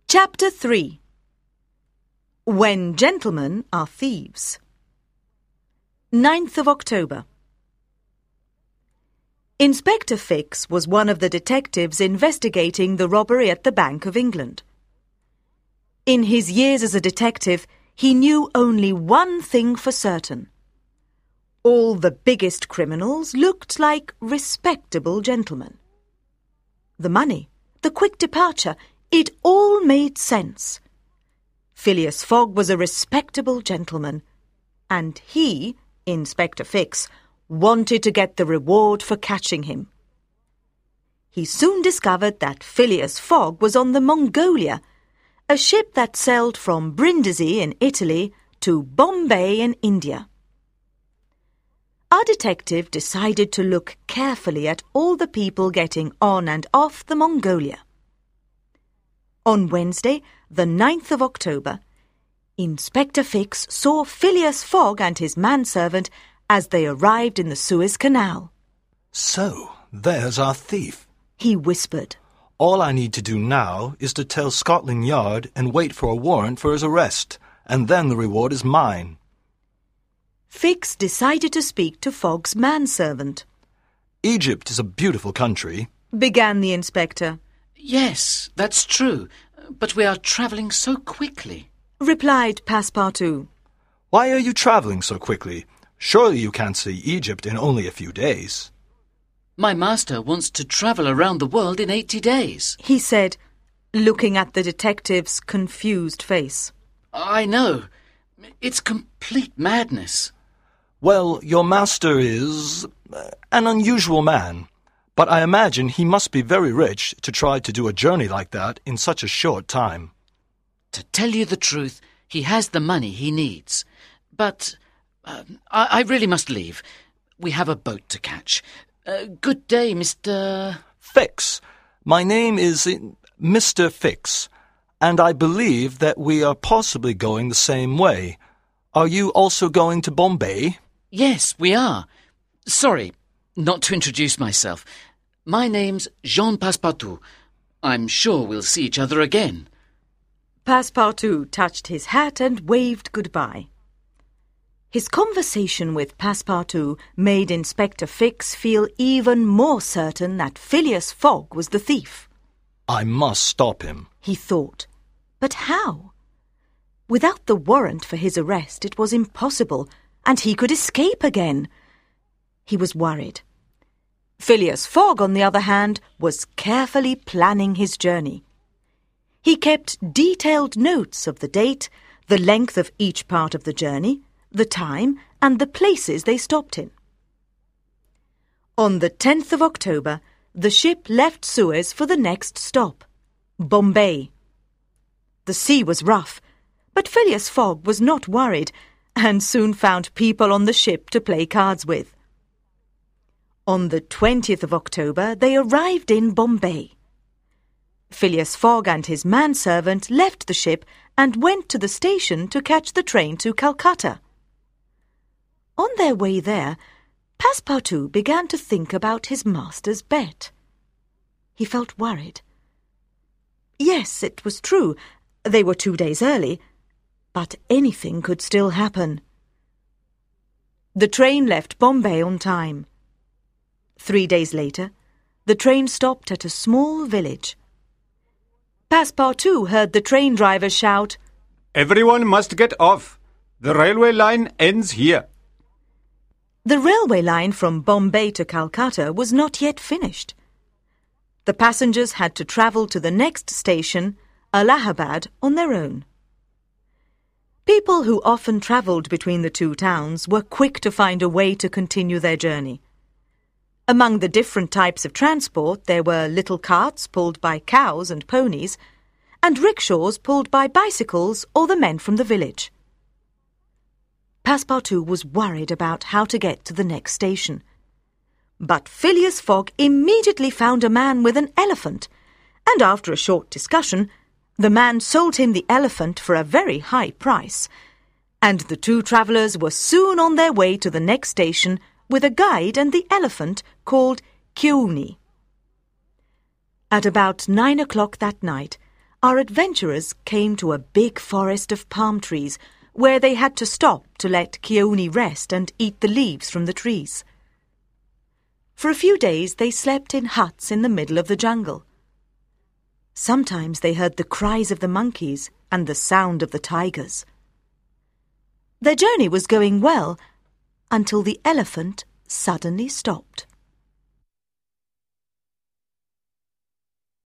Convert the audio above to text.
Chapter 3. When Gentlemen Are Thieves. 9th of October. Inspector Fix was one of the detectives investigating the robbery at the Bank of England. In his years as a detective, he knew only one thing for certain. All the biggest criminals looked like respectable gentlemen. The money, the quick departure, it all made sense. Phileas Fogg was a respectable gentleman, and he, Inspector Fix, wanted to get the reward for catching him. He soon discovered that Phileas Fogg was on the Mongolia, a ship that sailed from Brindisi in Italy to Bombay in India. Our detective decided to look carefully at all the people getting on and off the Mongolia. On Wednesday, the 9th of October, Inspector Fix saw Phileas Fogg and his manservant as they arrived in the Suez Canal. "So, there's our thief," he whispered. "All I need to do now is to tell Scotland Yard and wait for a warrant for his arrest, and then the reward is mine." Fix decided to speak to Fogg's manservant. "Egypt is a beautiful country," began the inspector. "Yes, that's true, but we are travelling so quickly," replied Passepartout. "Why are you travelling so quickly? Surely you can't see Egypt in only a few days." "My master wants to travel around the world in 80 days. He said, looking at the detective's confused face. "I know. It's complete madness." "Well, your master is an unusual man, but I imagine he must be very rich to try to do a journey like that in such a short time." To tell you the truth, he has the money he needs. But I really must leave. We have a boat to catch. Good day, Mr. "Fix. My name is Mr. Fix, and I believe that we are possibly going the same way. Are you also going to Bombay?" Yes, we are. Sorry, not to introduce myself. My name's Jean Passepartout. I'm sure we'll see each other again." Passepartout touched his hat and waved goodbye. His conversation with Passepartout made Inspector Fix feel even more certain that Phileas Fogg was the thief. "I must stop him," he thought. But how? Without the warrant for his arrest, it was impossible, and he could escape again. He was worried. Phileas Fogg, on the other hand, was carefully planning his journey. He kept detailed notes of the date, the length of each part of the journey, the time, and the places they stopped in. On the 10th of October, the ship left Suez for the next stop, Bombay. The sea was rough, but Phileas Fogg was not worried and soon found people on the ship to play cards with. On the 20th of October, they arrived in Bombay. Phileas Fogg and his manservant left the ship and went to the station to catch the train to Calcutta. On their way there, Passepartout began to think about his master's bet. He felt worried. Yes, it was true. They were 2 days early, but anything could still happen. The train left Bombay on time. 3 days later, the train stopped at a small village. Passepartout heard the train driver shout, "Everyone must get off. The railway line ends here." The railway line from Bombay to Calcutta was not yet finished. The passengers had to travel to the next station, Allahabad, on their own. People who often travelled between the two towns were quick to find a way to continue their journey. Among the different types of transport, there were little carts pulled by cows and ponies, and rickshaws pulled by bicycles or the men from the village. Passepartout was worried about how to get to the next station. But Phileas Fogg immediately found a man with an elephant, and after a short discussion, the man sold him the elephant for a very high price, and the two travellers were soon on their way to the next station with a guide and the elephant called Kiuni. At about 9 o'clock that night, our adventurers came to a big forest of palm trees where they had to stop to let Keone rest and eat the leaves from the trees. For a few days they slept in huts in the middle of the jungle. Sometimes they heard the cries of the monkeys and the sound of the tigers. Their journey was going well until the elephant suddenly stopped.